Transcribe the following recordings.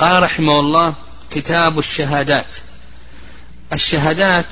قال رحمه الله: كتاب الشهادات. الشهادات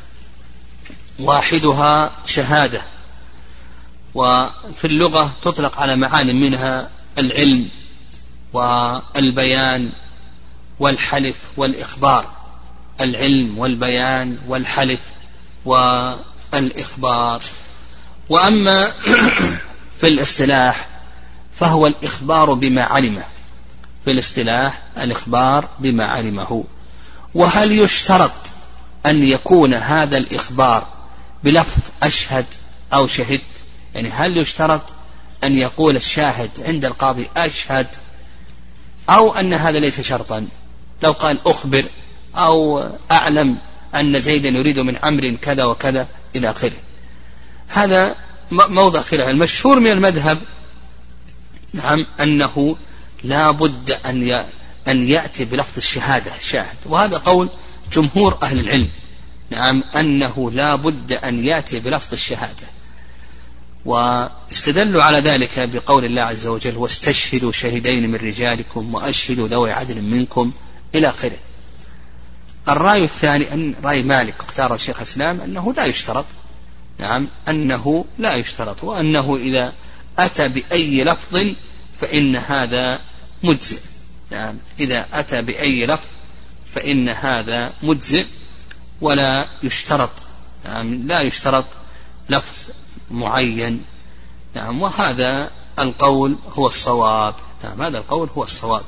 واحدها شهادة، وفي اللغة تطلق على معان منها العلم والبيان والحلف والإخبار. العلم والبيان والحلف والإخبار. وأما في الاصطلاح فهو الإخبار بما علمه، في الاصطلاح الإخبار بما علمه. وهل يشترط أن يكون هذا الإخبار بلفظ أشهد أو شهدت؟ يعني هل يشترط أن يقول الشاهد عند القاضي أشهد، أو أن هذا ليس شرطا؟ لو قال أخبر أو أعلم أن زيدا يريد من عمرو كذا وكذا إلى آخره، هذا موضع خلاف. المشهور من المذهب نعم أنه لا بد أن يأتي بلفظ الشهادة شاهد، وهذا قول جمهور أهل العلم، نعم أنه لا بد أن يأتي بلفظ الشهادة. واستدلوا على ذلك بقول الله عز وجل: واستشهدوا شهدين من رجالكم وأشهدوا ذوي عدل منكم إلى آخره. الرأي الثاني أن رأي مالك اختار الشيخ الإسلام أنه لا يشترط، نعم أنه لا يشترط، وأنه إذا أتى بأي لفظ فإن هذا مجزئ. نعم إذا أتى بأي لفظ فإن هذا مجزئ ولا يشترط، نعم لا يشترط لفظ معين. نعم وهذا القول هو الصواب. نعم هذا القول هو الصواب.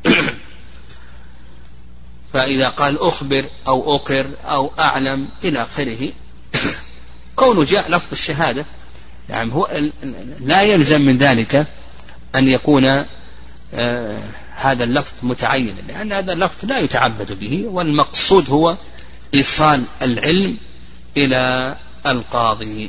فإذا قال أخبر أو أقر أو أعلم إلى آخره، كونه جاء لفظ الشهادة، نعم هو لا يلزم من ذلك أن يكون هذا اللفظ متعينا، لأن هذا اللفظ لا يتعبد به، والمقصود هو إيصال العلم إلى القاضي.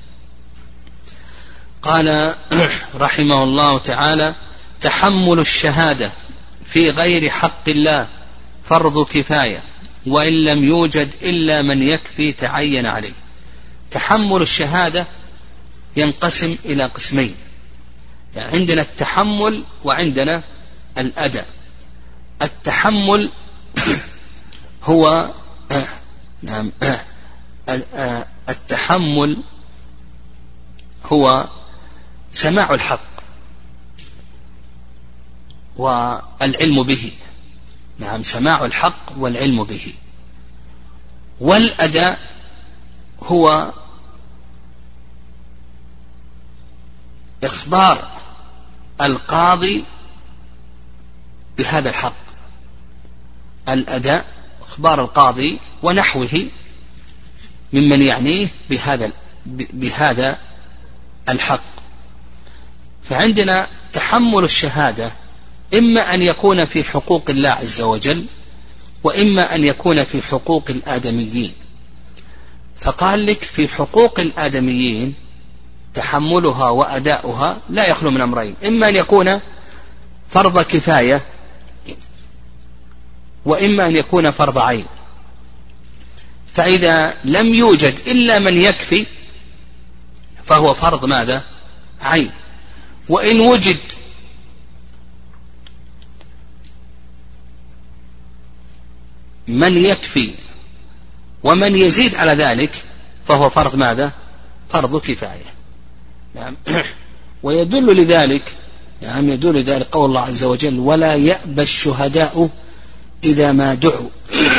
قال رحمه الله تعالى: تحمل الشهادة في غير حق الله فرض كفاية، وإن لم يوجد إلا من يكفي تعين عليه. تحمل الشهادة ينقسم إلى قسمين، يعني عندنا التحمل وعندنا الأداء. التحمل هو نعم التحمل هو سماع الحق والعلم به، نعم سماع الحق والعلم به. والأداء هو إخبار القاضي بهذا الحق. الأداء إخبار القاضي ونحوه ممن يعنيه بهذا الحق. فعندنا تحمل الشهادة إما أن يكون في حقوق الله عز وجل، وإما أن يكون في حقوق الآدميين. فقال لك في حقوق الآدميين تحملها وأداؤها لا يخلو من أمرين: إما أن يكون فرض كفاية، وإما أن يكون فرض عين. فإذا لم يوجد إلا من يكفي فهو فرض ماذا؟ عين. وإن وجد من يكفي ومن يزيد على ذلك فهو فرض ماذا؟ فرض كفاية. نعم. ويدل لذلك نعم يدل لذلك قول الله عز وجل: ولا يأبى الشهداء إذا ما دعوا.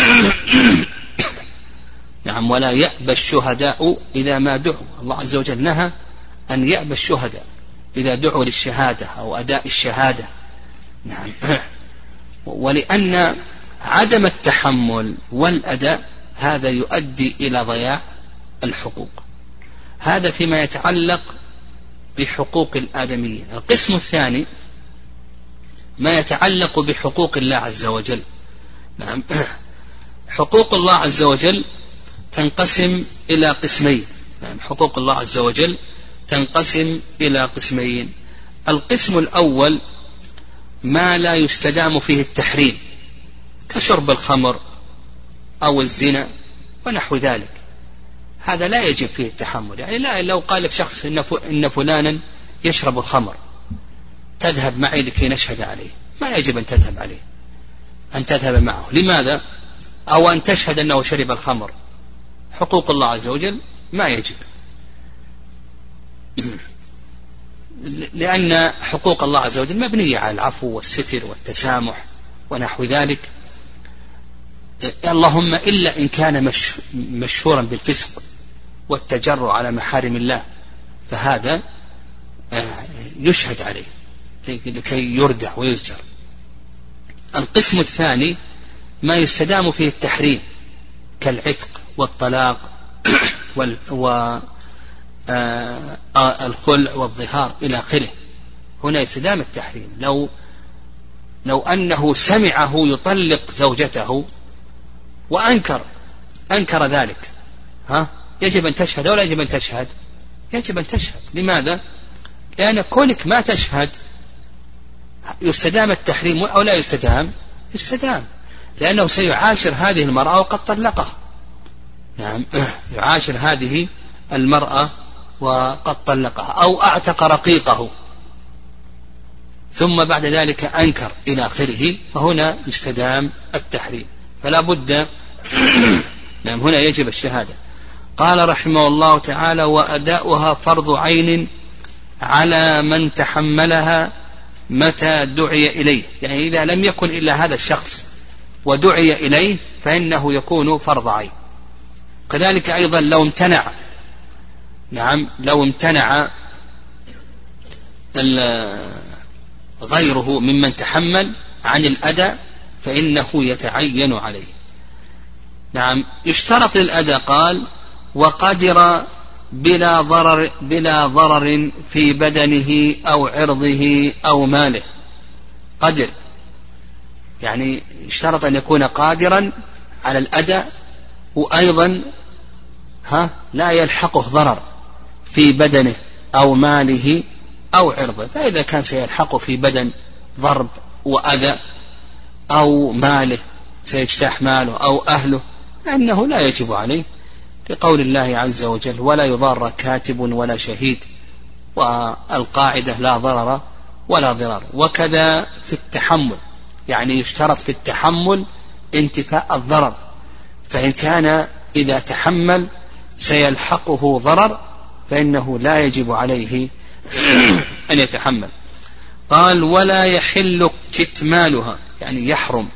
نعم ولا يأبى الشهداء إذا ما دعوا. الله عز وجل نهى أن يأبى الشهداء إذا دعوا للشهادة أو أداء الشهادة. نعم. ولأن عدم التحمل والأداء هذا يؤدي إلى ضياع الحقوق. هذا فيما يتعلق بحقوق الآدميين. القسم الثاني ما يتعلق بحقوق الله عز وجل. نعم. حقوق الله عز وجل تنقسم إلى قسمين. نعم. حقوق الله عز وجل تنقسم إلى قسمين. القسم الأول ما لا يستدام فيه التحريم، كشرب الخمر أو الزنا ونحو ذلك، هذا لا يجب فيه التحمل. يعني لا، لو قال لك شخص إن فلانا يشرب الخمر تذهب معي لكي نشهد عليه، ما يجب أن تذهب عليه. أن تذهب معه. لماذا؟ أو أن تشهد أنه شرب الخمر. حقوق الله عز وجل ما يجب، لأن حقوق الله عز وجل مبنية على العفو والستر والتسامح ونحو ذلك، اللهم إلا إن كان مشهورا بالفسق والتجرع على محارم الله، فهذا يشهد عليه لكي يردع ويزجر. القسم الثاني ما يستدام فيه التحريم كالعتق والطلاق والخلع والظهار إلى آخره. هنا يستدام التحريم. لو أنه سمعه يطلق زوجته وأنكر ذلك، يجب أن تشهد ولا يجب أن تشهد؟ يجب أن تشهد. لماذا؟ لأن كونك ما تشهد يستدام التحريم أو لا يستدام؟ يستدام، لأنه سيعاشر هذه المرأة وقد طلقها. نعم، يعاشر هذه المرأة وقد طلقها، أو أعتق رقيقه ثم بعد ذلك أنكر إلى آخره، فهنا يستدام التحريم. فلا بد نعم، هنا يجب الشهادة. قال رحمه الله تعالى: وأداؤها فرض عين على من تحملها متى دعي إليه. يعني إذا لم يكن إلا هذا الشخص ودعي إليه فإنه يكون فرض عين. كذلك أيضا لو امتنع غيره ممن تحمل عن الأداء فإنه يتعين عليه. نعم، يشترط للأداء قال: وقدر بلا ضرر في بدنه أو عرضه أو ماله. قدر يعني اشترط أن يكون قادرا على الأداء، وأيضا لا يلحقه ضرر في بدنه أو ماله أو عرضه. فإذا كان سيلحقه في بدن ضرب وأذى أو ماله سيجتاح ماله أو أهله فإنه لا يجب عليه، لقول الله عز وجل: ولا يضار كاتب ولا شهيد. والقاعدة لا ضرر ولا ضرار. وكذا في التحمل، يعني يشترط في التحمل انتفاء الضرر، فإن كان إذا تحمل سيلحقه ضرر فإنه لا يجب عليه أن يتحمل. قال: ولا يحل كتمالها، يعني يحرم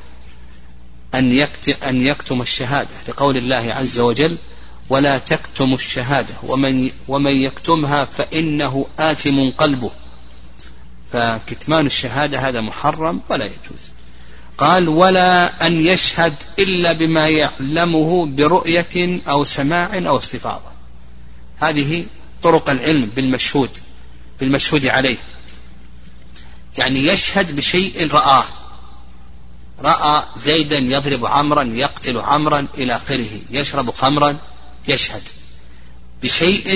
أن يكتم الشهادة، لقول الله عز وجل: ولا تكتم الشهادة ومن يكتمها فإنه آثم قلبه. فكتمان الشهادة هذا محرم ولا يجوز. قال: ولا أن يشهد إلا بما يعلمه برؤية أو سماع أو استفاضة. هذه طرق العلم بالمشهود عليه، يعني يشهد بشيء رأى زيدا يضرب عمرا، يقتل عمرا إلى آخره، يشرب خمرا، يشهد بشيء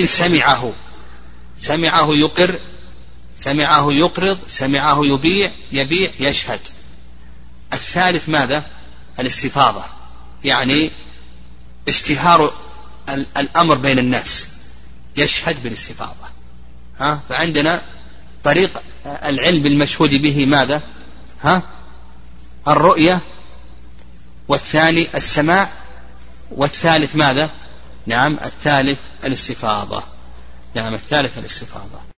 سمعه يقر، سمعه يقرض، سمعه يبيع، يشهد. الثالث ماذا؟ الاستفاضة، يعني اشتهار الأمر بين الناس، يشهد بالاستفاضة. فعندنا طريق العلم المشهود به ماذا؟ الرؤية، والثاني السماع، والثالث ماذا؟ نعم، الثالث الاستفاضة.